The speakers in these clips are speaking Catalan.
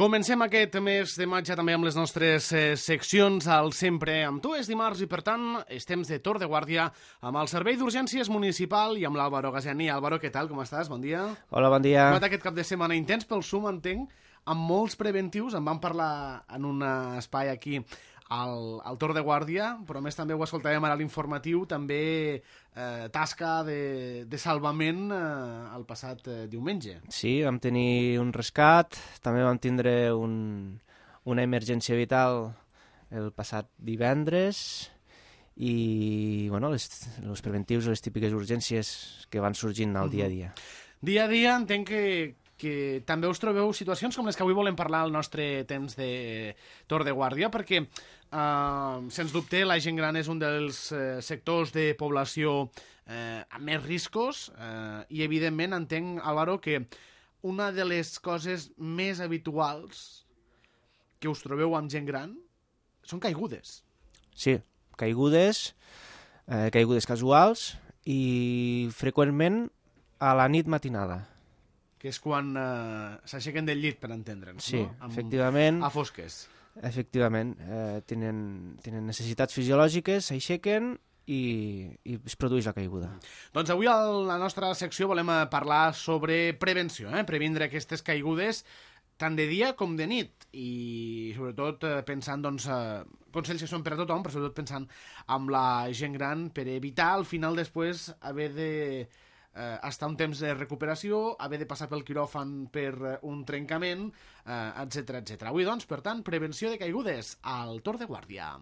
Comencem aquest mes de maig també amb les nostres seccions al Sempre amb tu. És dimarts i, per tant, és temps de torn de guàrdia amb el Servei d'Urgències Municipal i amb l'Àlvaro Gasiani. Àlvaro, què tal? Com estàs? Bon dia. Hola, bon dia. Hem aquest cap de setmana intens pel Zoom, entenc, amb molts preventius. En vam parlar en un espai aquí al torn de guàrdia, però a més també ho escoltàvem ara a l'informatiu, també tasca de salvament el passat diumenge. Sí, vam tenir un rescat, també vam tindre una emergència vital el passat divendres i bueno, els preventius, les típiques urgències que van sorgint al dia a dia. Dia a dia entenc que també us trobeu situacions com les que avui volem parlar al nostre temps de torn de guàrdia, perquè, sens dubte, la gent gran és un dels sectors de població amb més riscos i, evidentment, entenc, Álvaro, que una de les coses més habituals que us trobeu amb gent gran són caigudes. Sí, caigudes casuals i freqüentment a la nit matinada. Que és quan s'aixequen del llit, per entendre'ns, sí, no? Efectivament. A fosques. Efectivament. Tenen necessitats fisiològiques, s'aixequen i es produeix la caiguda. Doncs avui a la nostra secció volem parlar sobre prevenció, previndre aquestes caigudes tant de dia com de nit i sobretot pensant, doncs, consells que són per a tothom, però sobretot pensant amb la gent gran per evitar al final després haver de estar un temps de recuperació, haver de passar pel quiròfan per un trencament, etc. Avui, doncs, per tant, prevenció de caigudes al torn de guàrdia.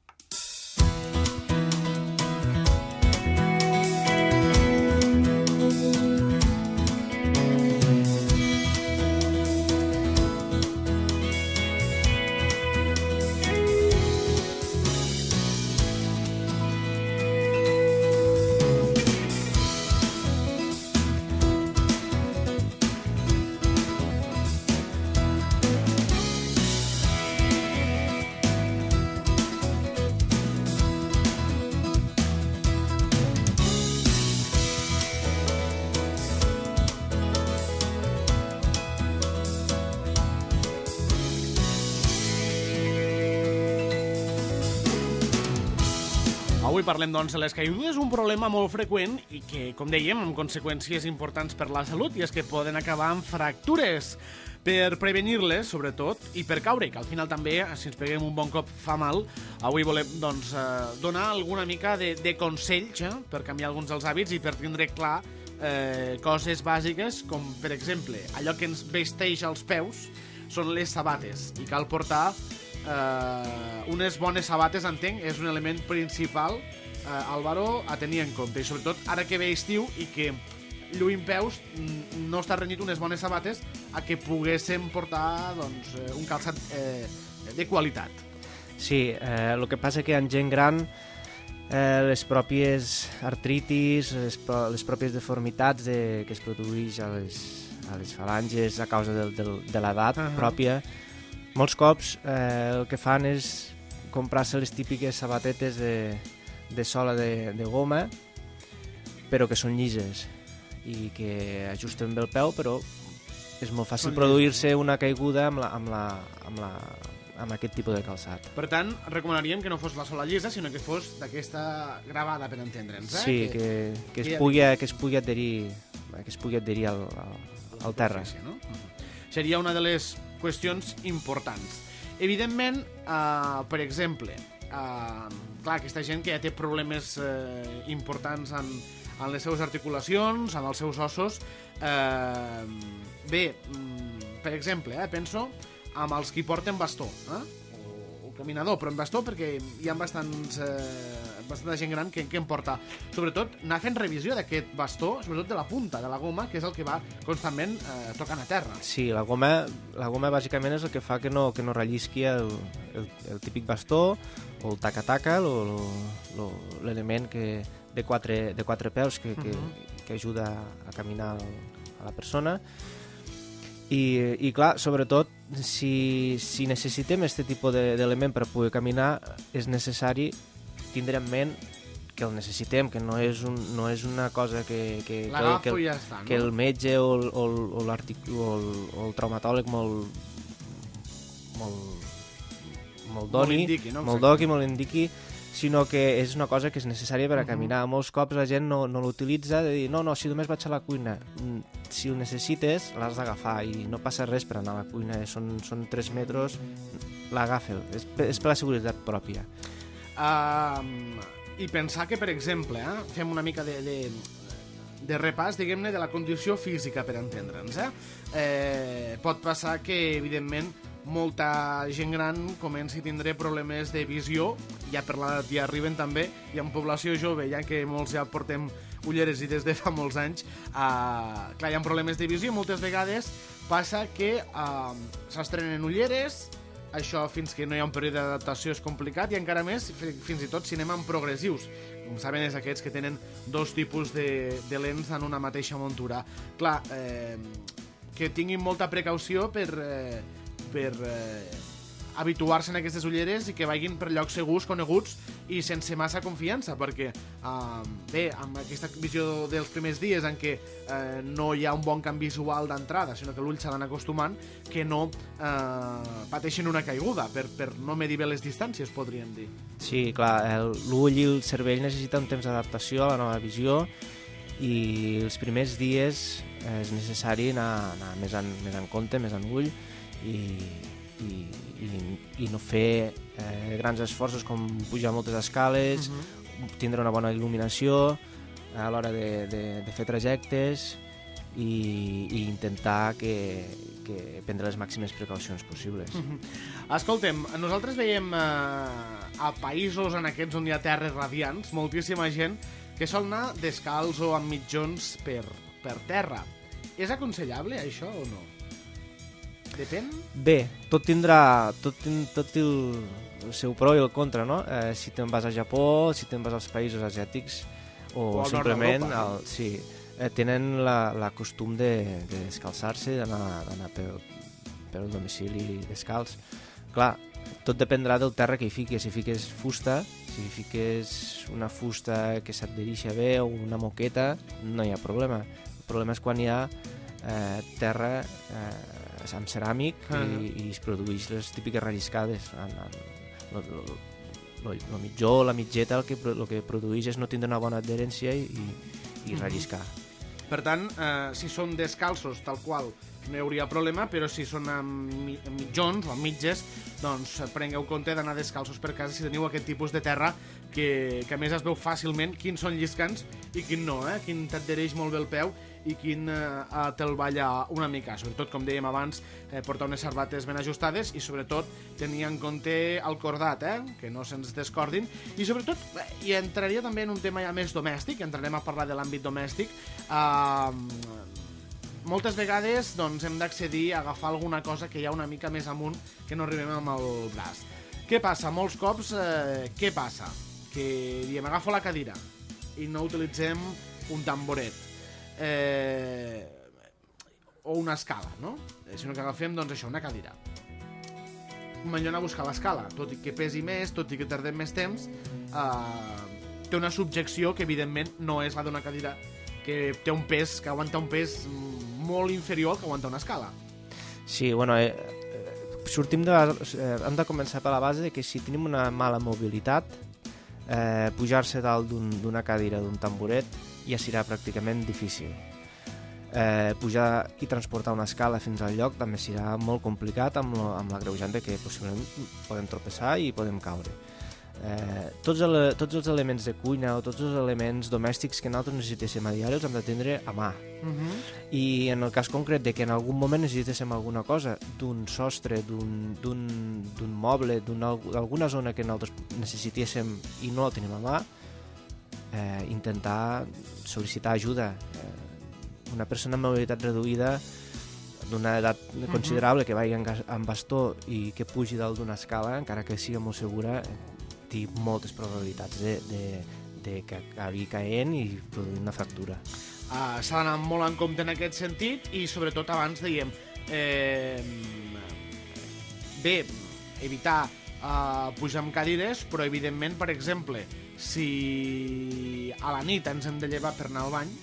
Avui parlem, doncs, de les caigudes, un problema molt freqüent i que, com dèiem, amb conseqüències importants per la salut, i és que poden acabar amb fractures. Per prevenir-les, sobretot, i per caure, que al final també, si ens peguem un bon cop, fa mal, avui volem, doncs, donar alguna mica de consells per canviar alguns dels hàbits i per tindre clar coses bàsiques, com, per exemple, allò que ens vesteix als peus són les sabates, i cal portar unes bones sabates, entenc, és un element principal, Álvaro, a tenir en compte, i sobretot ara que ve estiu i que lluint peus no està renyit unes bones sabates a que poguéssim portar, doncs, un calçat de qualitat. Sí, el que passa que en gent gran les pròpies artritis, les pròpies deformitats que es produeix a les falanges a causa de l'edat pròpia, molts cops el que fan és comprar-se les típiques sabatetes de sola de goma, però que són llises i que ajusten bé el peu, però és molt fàcil produir-se una caiguda amb aquest tipus de calçat. Per tant, recomanaríem que no fos la sola llisa, sinó que fos d'aquesta gravada, per entendre'ns. Sí, que es pugui adherir al terra. No? Seria una de les qüestions importants. Evidentment, per exemple, clar, aquesta gent que ja té problemes importants en les seves articulacions, en els seus ossos, bé, per exemple, penso amb els que porten bastó, o caminador, però en bastó, perquè hi ha bastanta gent gran que en porta. Sobretot, anar fent revisió d'aquest bastó, sobretot de la punta de la goma, que és el que va constantment tocant a terra. Sí, la goma bàsicament és el que fa que no rellisqui el típic bastó o el taca-taca, l'element de quatre peus que ajuda a caminar a la persona. I clar, sobretot, si necessitem aquest tipus d'element per poder caminar, és necessari tindre en ment que el necessitem, que no és una cosa que ja està, no? Que el metge o el traumatòleg molt molt doni, molt doqui, molt indiqui, sinó que és una cosa que és necessària per a caminar. Molts cops la gent no l'utilitza, de dir, no, si només vaig a la cuina. Si ho necessites, l'has d'agafar i no passa res per anar a la cuina. Són 3 metres, l'agafa. És per la seguretat pròpia. I pensar que, per exemple, fem una mica de repàs, diguem-ne, de la condició física, per entendre'ns. Pot passar que, evidentment, molta gent gran comenci a tindre problemes de visió, ja per l'edat ja arriben també, i en població jove, ja que molts ja portem ulleres i des de fa molts anys, clar, hi ha problemes de visió, moltes vegades passa que s'estrenen ulleres, això fins que no hi ha un període d'adaptació és complicat, i encara més, fins i tot si anem amb progressius. Com saben, és aquests que tenen 2 tipus de lents en una mateixa muntura. Clar, que tinguin molta precaució per habituar-se en aquestes ulleres i que vagin per llocs segurs, coneguts i sense massa confiança, perquè bé, amb aquesta visió dels primers dies en què no hi ha un bon camp visual d'entrada, sinó que l'ull s'ha d'anar acostumant, que no pateixin una caiguda per no medir bé les distàncies, podríem dir. Sí, clar, l'ull i el cervell necessiten un temps d'adaptació a la nova visió, i els primers dies és necessari anar més en compte, més en ull, i no fer grans esforços com pujar moltes escales, tindre una bona il·luminació a l'hora de fer trajectes i intentar prendre les màximes precaucions possibles. Escoltem, nosaltres veiem a països en aquests on hi ha terres radiants, moltíssima gent que sol anar descalç o amb mitjons per terra. És aconsellable això o no? Depèn? Bé, tot tindrà el seu pro i el contra, no? Si te'n vas a Japó, si te'n vas als països asiàtics o simplement tenen la costum de descalçar-se, d'anar pel domicili descalç. Clar, tot dependrà del terra que hi fiques. Si fiques fusta, si fiques una fusta que s'adhereix bé o una moqueta, no hi ha problema. El problema és quan hi ha terra amb ceràmic i es produeix les típiques relliscades. El mitjó o la mitgeta el que produeix és no tindre una bona adherència i relliscar. Per tant, si són descalços tal qual no hi hauria problema, però si són amb mitjons o amb mitges, doncs prengueu compte d'anar descalços per casa si teniu aquest tipus de terra que a més es veu fàcilment quins són lliscants i quin no, quin t'adhereix molt bé el peu i quin te'l balla una mica. Sobretot, com dèiem abans, portar unes sabates ben ajustades i sobretot tenir en compte el cordat, que no se'ns descordin, i sobretot, i entraria també en un tema ja més domèstic, entrarem a parlar de l'àmbit domèstic. Moltes vegades doncs, hem d'accedir a agafar alguna cosa que hi ha una mica més amunt que no arribem amb el braç. Què passa? Molts cops, què passa? Que diem, agafo la cadira i no utilitzem un tamboret o una escala, no? Sinó que agafem, doncs això, una cadira. Millor anar a buscar l'escala, tot i que pesi més, tot i que tardem més temps, té una subjecció que evidentment no és la d'una cadira que té un pes, que aguanta un pes molt inferior al que aguanta una escala. Sí, bueno, hem de començar per la base que si tenim una mala mobilitat, pujar-se dalt d'una cadira, d'un tamboret, ja serà pràcticament difícil. Pujar i transportar una escala fins al lloc també serà molt complicat amb l'agreujant que possiblement podem tropeçar i podem caure. Tots els elements de cuina o tots els elements domèstics que nosaltres necessitéssim a diari els hem de tindre a mà. I en el cas concret de que en algun moment necessitéssim alguna cosa d'un sostre, d'un moble, d'alguna zona que nosaltres necessitéssim i no la tenim a mà, intentar sol·licitar ajuda. Una persona amb mobilitat reduïda d'una edat considerable que vagi amb bastó i que pugi dalt d'una escala, encara que sigui molt segura, té moltes probabilitats de que acabi caient i produir una fractura. S'ha d'anar molt en compte en aquest sentit i sobretot abans dèiem bé, evitar pujar amb cadires, però evidentment, per exemple, si a la nit ens hem de llevar per anar al bany,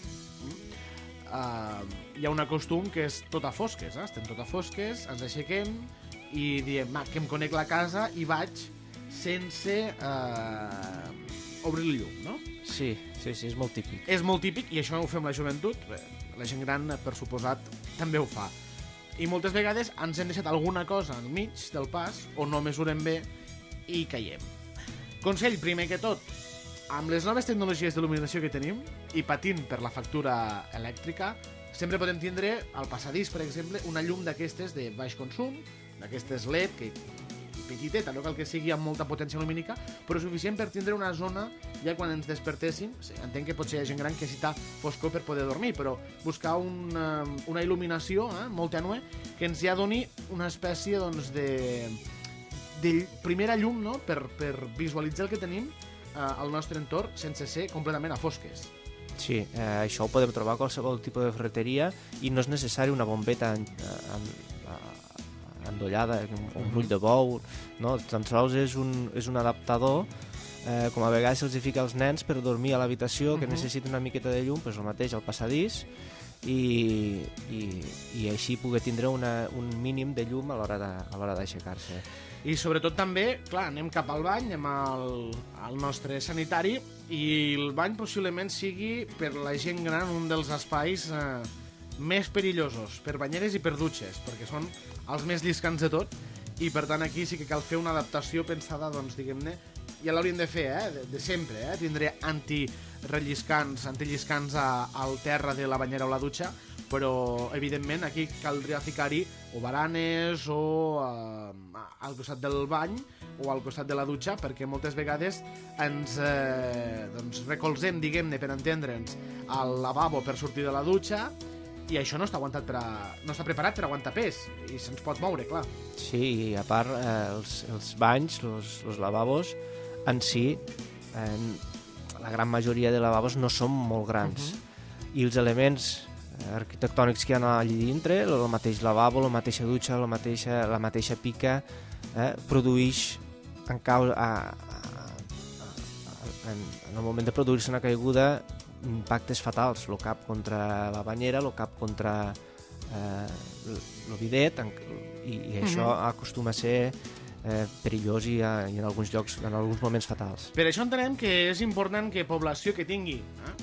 hi ha un costum que és tot a fosques, estem tot a fosques, ens aixequem i diem que em conec la casa i vaig sense obrir el llum, no? Sí, és molt típic. És molt típic, i això ho fem la joventut, la gent gran, per suposat, també ho fa. I moltes vegades ens hem deixat alguna cosa enmig del pas o no mesurem bé i caiem. Consell, primer que tot, amb les noves tecnologies d'il·luminació que tenim i patint per la factura elèctrica, sempre podem tindre al passadís, per exemple, una llum d'aquestes de baix consum, d'aquestes LED, que petiteta, no cal que sigui amb molta potència lumínica, però suficient per tindre una zona ja quan ens despertéssim. Sí, entenc que potser hi ha gent gran que necessita foscor per poder dormir, però buscar una il·luminació molt tènue que ens ja doni una espècie de primera llum, no? per visualitzar el que tenim al nostre entorn sense ser completament a fosques. Sí, això ho podem trobar a qualsevol tipus de ferreteria i no és necessari una bombeta endollada, un ull de bou, no? Tan sols és un adaptador, com a vegades se'ls fica als nens per dormir a l'habitació, que necessita una miqueta de llum, doncs el mateix al passadís, i així poder tindre un mínim de llum a l'hora d'aixecar-se. I sobretot també, clar, anem cap al bany, anem al nostre sanitari, i el bany possiblement sigui per la gent gran un dels espais més perillosos, per banyeres i per dutxes, perquè són els més lliscants de tot, i per tant aquí sí que cal fer una adaptació pensada, doncs, diguem-ne, ja l'hauríem de fer, de sempre, tindre antilliscants al terra de la banyera o la dutxa, però evidentment aquí caldria ficar-hi o baranes o al costat del bany o al costat de la dutxa, perquè moltes vegades ens recolzem, diguem-ne, per entendre'ns, al lavabo per sortir de la dutxa, i això no està preparat per aguantar pes i se'ns pot moure, clar. Sí, i a part els banys, els lavabos en si, la gran majoria de lavabos no són molt grans, i els elements arquitectònics que hi ha allà dintre, el mateix lavabo, la mateixa dutxa, la mateixa pica, produeix en el moment de produir-se una caiguda impactes fatals, el cap contra la banyera, el cap contra el bidet, i això acostuma a ser perillós i en alguns llocs, en alguns moments fatals. Per això entenem que és important que població que tingui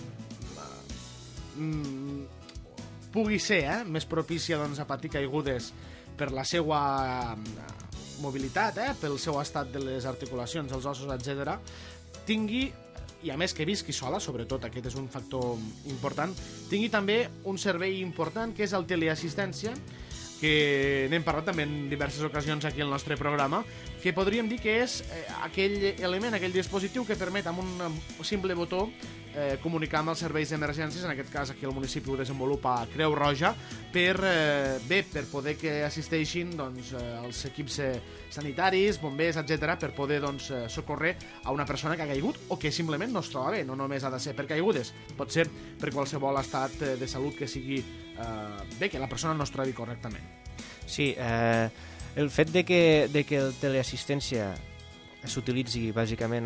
pugui ser més propícia a patir caigudes per la seva mobilitat, pel seu estat de les articulacions, els ossos, etc., tingui, i a més que visqui sola, sobretot aquest és un factor important, tingui també un servei important que és el teleassistència, que n'hem parlat també en diverses ocasions aquí al nostre programa, que podríem dir que és aquell element, aquell dispositiu que permet amb un simple botó comunicar amb els serveis d'emergències, en aquest cas aquí al municipi ho desenvolupa Creu Roja, per poder que assisteixin els equips sanitaris, bombers, etc., per poder socórrer a una persona que ha caigut o que simplement no es troba bé, no només ha de ser per caigudes, pot ser per qualsevol estat de salut que sigui bé, que la persona no es trobi correctament. Sí, el fet de que el teleassistència s'utilitzi bàsicament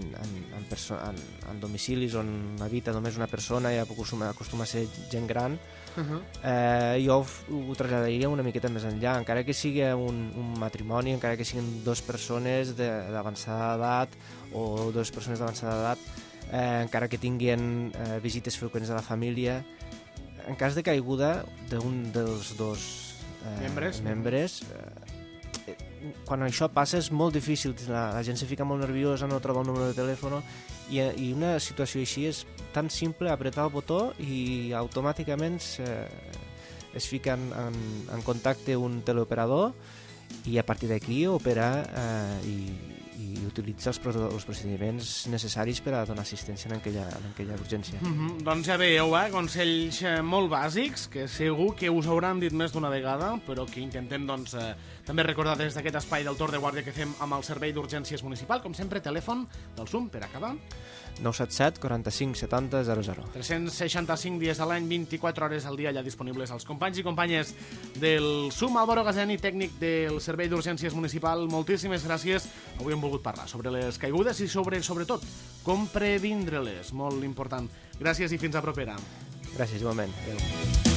en domicilis on habita només una persona i acostuma a ser gent gran, jo ho traslladaria una miqueta més enllà, encara que sigui un matrimoni, encara que siguin dues persones d'avançada edat o dues persones d'avançada edat, encara que tinguin visites freqüents de la família, en cas de caiguda d'un dels dos membres, quan això passa és molt difícil, la gent se fica molt nerviosa, no troba el número de telèfon, i una situació així és tan simple, apretar el botó i automàticament es fica en contacte un teleoperador i a partir d'aquí operar i utilitzar els procediments necessaris per a donar assistència en aquella urgència. Doncs ja veieu, consells molt bàsics que segur que us hauran dit més d'una vegada, però que intentem també recordar des d'aquest espai del torn de guàrdia que fem amb el Servei d'Urgències Municipal. Com sempre, telèfon del SUM per acabar. 977 45 70 00. 365 dies a l'any, 24 hores al dia, allà disponibles als companys i companyes del SUM. Álvaro Gazeni, tècnic del Servei d'Urgències Municipal, moltíssimes gràcies. Avui hem volgut parlar sobre les caigudes i sobretot, com previndre-les, molt important. Gràcies i fins a propera. Gràcies, igualment. Adéu.